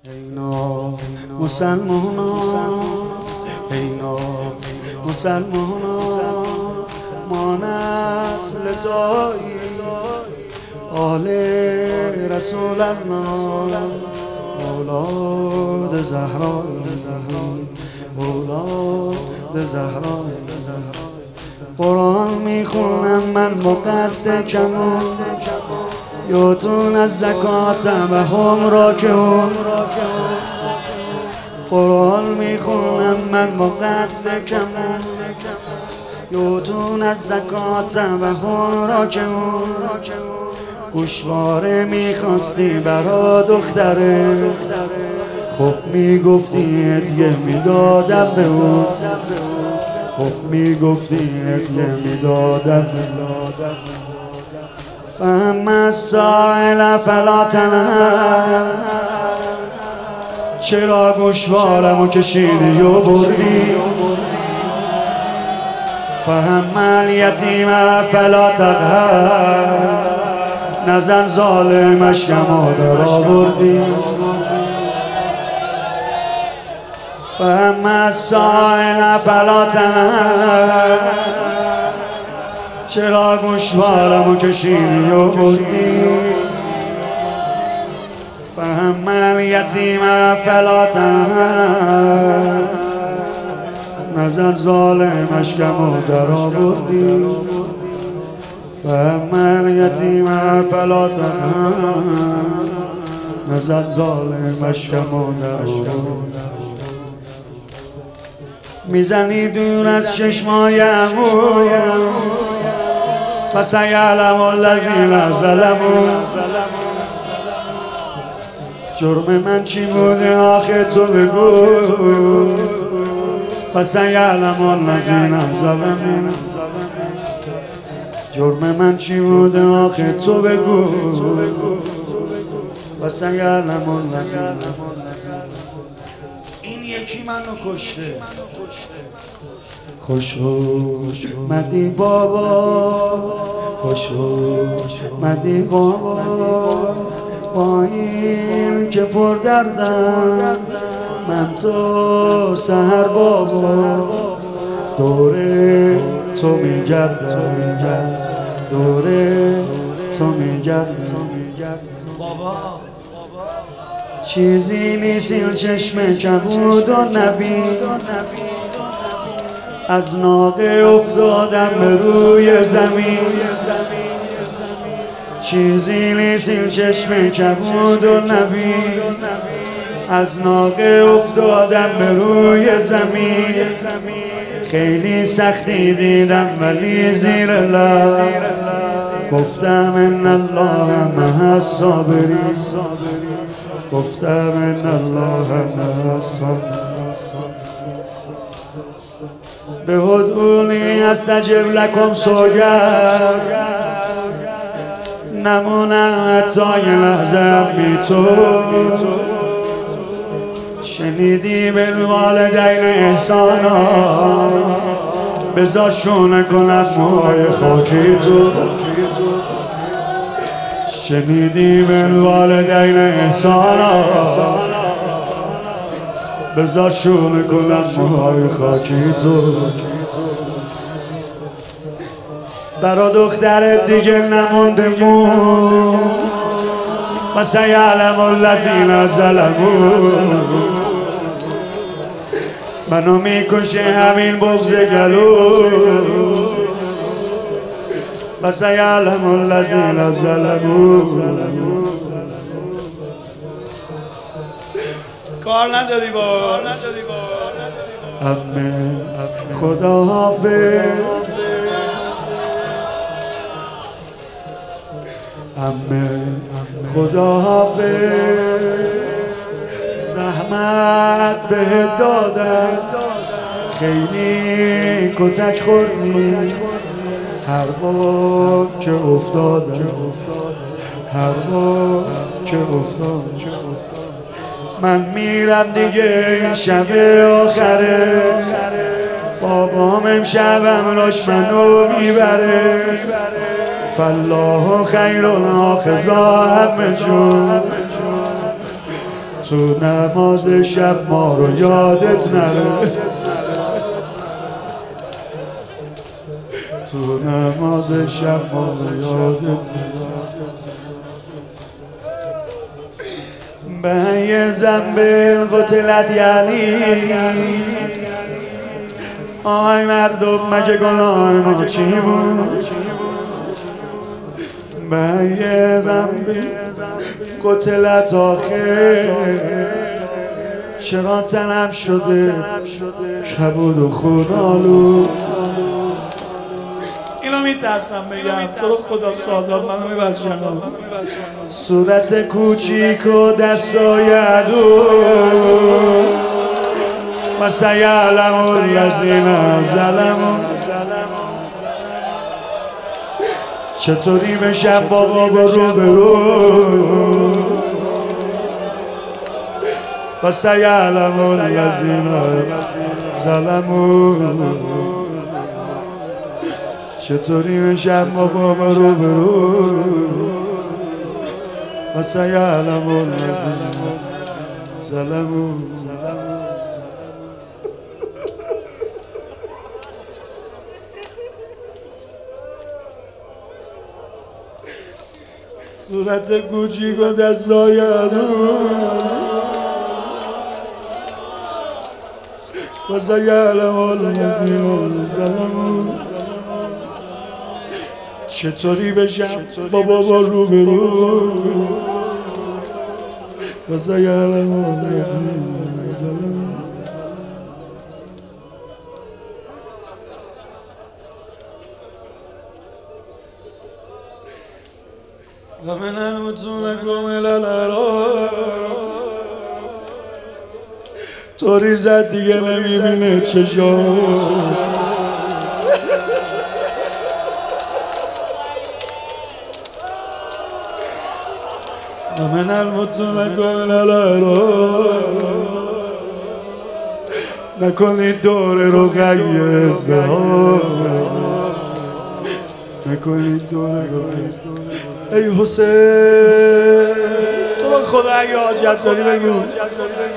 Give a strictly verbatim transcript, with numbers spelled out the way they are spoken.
اینا مسلمانان، اینا مسلمانان، ما نسل تایی آل رسول الله، اولاد زهرا، اولاد زهرا. قرآن میخونم من مقدکمون، یوتون از زکات و هم راکعون. قرآن میخونم من مقدکمون، یوتون از زکات و هم راکعون. گوشواره میخواستی برا دختره، خب میگفتی هدیه میدادم به اون، خب میگفتی هدیه میدادم به اون. فهم السائل فلا تنهر، چرا گوشوارمو کشیدی و بردی؟ فهم الیتیم فلا تقهر، نزن ظالمش کما در آوردی. فهم السائل فلا تنهر، چرا گوشوارمو کشیدی و بردی؟ فهم الیتیم فلا تنهر، نزن ظالمش کما در آوردی. فهم الیتیم فلا تنهر، نزن ظالمش کما در آوردی. میزنی دور از چشمای عمو، فسیعلم الذین ظلموا. جرم من چی بوده آخه تو بگو، فسیعلم الذین ظلموا. جرم من چی بوده آخه تو بگو، فسیعلم الذین. این یکی منو کشته. خوش مدی بابا، خوش مدی بابا، با این که پر دردم من تو سحر بابا. دوره تو میگردم، دوره تو میگردم بابا. چیزی نیست این چشم کبود و نبی، از ناقه افتادم به روی زمین. چیزی نیست این چشم کبود و نبی، از ناقه افتادم به روی زمین. خیلی سختی دیدم ولی زیر لب گفتم ان الله مع الصابرین، گفتم ان الله مع الصابرین. به ادعونی استجب لکم سوگند، نمونم حتی یه لحظه بی تو. شنیدی بالوالدین احسانا، بذار شونه کنم موهای خاکی تو. شنیدی بالوالدین احسانا، بذار شونه کنم موهای خاکی تو. برا دختر دیگه نمونده مو، و سیعلم الذین ظلموا. منو میکشه همین بغض گلو، و سیعلم الذین ظلموا. کار نداری با امه خدا حافظ، امه خدا حافظ. زحمت بهت دادم، خیلی کتک خوردی. هر بار که افتادم، هر بار که افتادم. من میرم دیگه، این شب آخره. بابام امشبم راش منو میبره. فالله خیر حافظا همه جون. تو نماز شب ما رو یادت نره، تو نماز شب ما رو یادت نره. به یه زنبیل قتلت یعنی آی مردم مگه گناه ما چی بود؟ به یه زنبیل قتلت آخر چرا تنم شده کبود و خونالو. اینو میترسم بگم تو رو خدا سادات منو میبرد جناب. صورت کوچیک و دستای عدو و سیعلم الذین ظلموا. چطوری بشم بابا برو برو و سیعلم الذین ظلموا. چطوری بشم بابا برو برو و سیعلم الذین ظلموا. صورت کوچیک و دستای عدو و سیعلم الذین ظلموا. چطوری بشم بابا با رو برو و سیعلم الذین ظلموا. و من المتونکم الالارات طوری زد دیگه نمیبینه چشام. و من المتونکم الالارات نکنید دوره رو قیز نکنید دوره رو قیز. ای حسین تو رو خدا اگه حاجت داری بگو